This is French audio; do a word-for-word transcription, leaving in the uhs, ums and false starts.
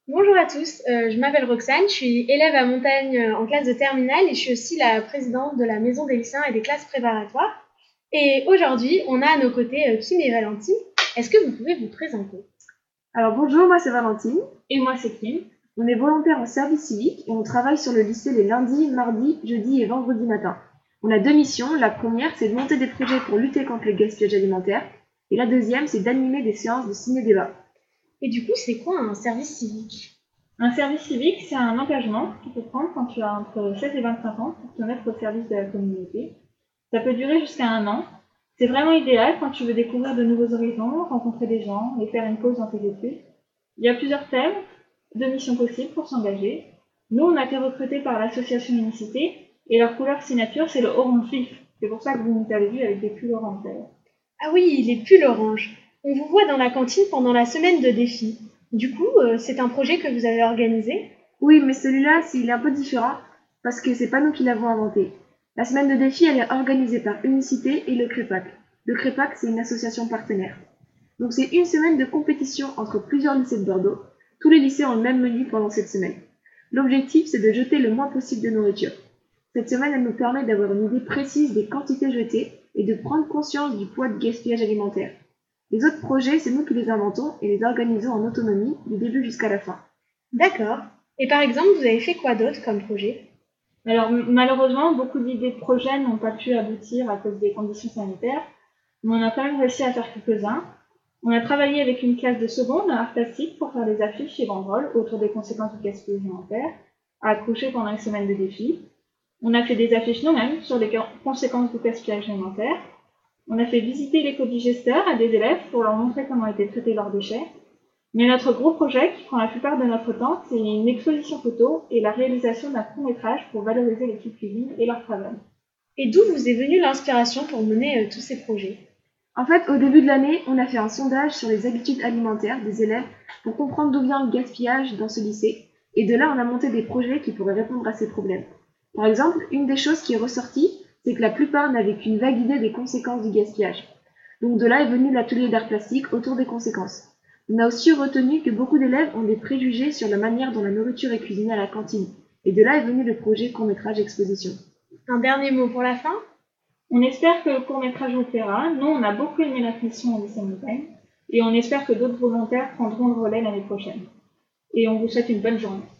Bonjour à tous, euh, je m'appelle Roxane, je suis élève à Montagne euh, en classe de terminale et je suis aussi la présidente de la maison des lycéens et des classes préparatoires. Et aujourd'hui, on a à nos côtés euh, Kim et Valentine. Est-ce que vous pouvez vous présenter? Alors bonjour, moi c'est Valentine. Et moi, c'est Kim. On est volontaire en service civique et on travaille sur le lycée les lundis, mardis, jeudis et vendredis matin. On a deux missions. La première, c'est de monter des projets pour lutter contre le gaspillage alimentaire. Et la deuxième, c'est d'animer des séances de ciné-débat. Et du coup, c'est quoi un service civique? Un service civique, c'est un engagement que tu peux prendre quand tu as entre seize et vingt-cinq ans pour te mettre au service de la communauté. Ça peut durer jusqu'à un an. C'est vraiment idéal quand tu veux découvrir de nouveaux horizons, rencontrer des gens et faire une pause dans tes études. Il y a plusieurs thèmes de missions possibles pour s'engager. Nous, on a été recrutés par l'association Unicité et leur couleur signature, c'est le orange vif. C'est pour ça que vous nous avez vu avec des pulls orange d'ailleurs. Ah oui, les pulls orange. On vous voit dans la cantine pendant la semaine de défi. Du coup, euh, c'est un projet que vous avez organisé? Oui, mais celui-là, c'est- il est un peu différent parce que c'est pas nous qui l'avons inventé. La semaine de défi, elle est organisée par Unicité et le CREPAC. Le CREPAC, c'est une association partenaire. Donc c'est une semaine de compétition entre plusieurs lycées de Bordeaux. Tous les lycées ont le même menu pendant cette semaine. L'objectif, c'est de jeter le moins possible de nourriture. Cette semaine, elle nous permet d'avoir une idée précise des quantités jetées et de prendre conscience du poids de gaspillage alimentaire. Les autres projets, c'est nous qui les inventons et les organisons en autonomie du début jusqu'à la fin. D'accord. Et par exemple, vous avez fait quoi d'autre comme projet? Alors malheureusement, beaucoup d'idées de projets n'ont pas pu aboutir à cause des conditions sanitaires, mais on a quand même réussi à faire quelques-uns. On a travaillé avec une classe de seconde à art plastique pour faire des affiches et banderoles autour des conséquences du gaspillage alimentaire, à accrocher pendant une semaine de défi. On a fait des affiches nous-mêmes sur les conséquences du gaspillage alimentaire. On a fait visiter l'éco-digesteur à des élèves pour leur montrer comment étaient traités leurs déchets. Mais notre gros projet, qui prend la plupart de notre temps, c'est une exposition photo et la réalisation d'un court-métrage pour valoriser l'équipe cuisine et leur travail. Et d'où vous est venue l'inspiration pour mener euh, tous ces projets? En fait, au début de l'année, on a fait un sondage sur les habitudes alimentaires des élèves pour comprendre d'où vient le gaspillage dans ce lycée. Et de là, on a monté des projets qui pourraient répondre à ces problèmes. Par exemple, une des choses qui est ressortie, c'est que la plupart n'avaient qu'une vague idée des conséquences du gaspillage. Donc de là est venu l'atelier d'art plastique autour des conséquences. On a aussi retenu que beaucoup d'élèves ont des préjugés sur la manière dont la nourriture est cuisinée à la cantine. Et de là est venu le projet court-métrage exposition. Un dernier mot pour la fin? On espère que le court-métrage vous plaira. Nous, on a beaucoup aimé notre mission au lycée Montagne et on espère que d'autres volontaires prendront le relais l'année prochaine. Et on vous souhaite une bonne journée.